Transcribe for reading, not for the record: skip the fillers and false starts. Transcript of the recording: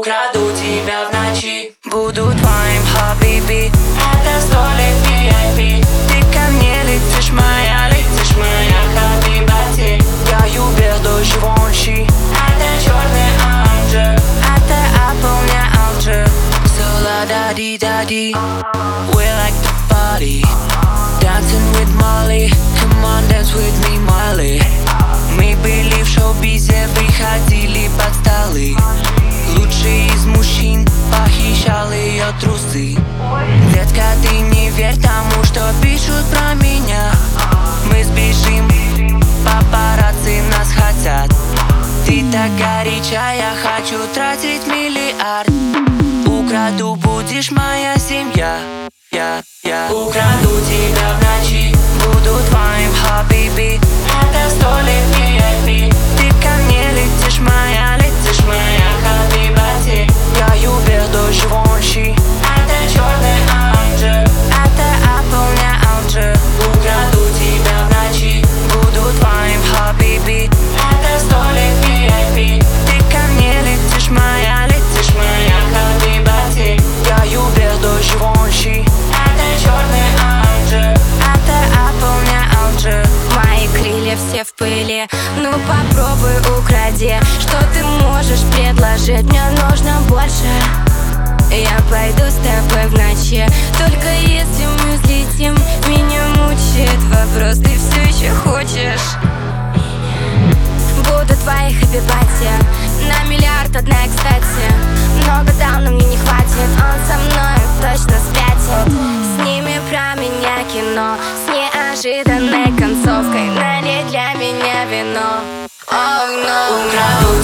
Украду тебя в ночи, буду твоим хабиби. Это столик VIP. Ты ко мне летишь моя хабибати. Я Uber до Живонши. Это черный Анджел, это Apple, не Алджир. So la da di da di. We like to party, dancing with Molly. Come on, dance with me, Molly. Мы были в шоу-бизе, приходили под столы. Лучший из мужчин похищал ее трусы. Детка, ты не верь тому, что пишут про меня. Мы сбежим, папарацци нас хотят. Ты так горячая, я хочу тратить миллиард. Украду, будешь моя семья. Я украду тебя в ночи, буду твоим хабиби. Это столик VIP. Ты ко мне летишь моя хабибати. Я Uber до Живонши. Это черный Анджел, это Apple, не Алджир. Украду тебя в ночи, буду твоим хабиби. Это столик VIP. Ты ко мне летишь моя хабибати. Я Uber до Живонши. Это черный Анджел, это Apple, не Алджир. Мои крылья все в пыли, ну попробуй укради. Что ты можешь предложить? Мне нужно больше. Я пойду с тобой в ночи, только если мы взлетим. Меня мучает вопрос, ты все еще хочешь? Буду твоей хабибати, на миллиард одна, кстати. Много дал, но мне не хватит. Он со мной точно спятит. Сними про меня кино с неожиданной концовкой. Налей для меня вино. Oh no. Украду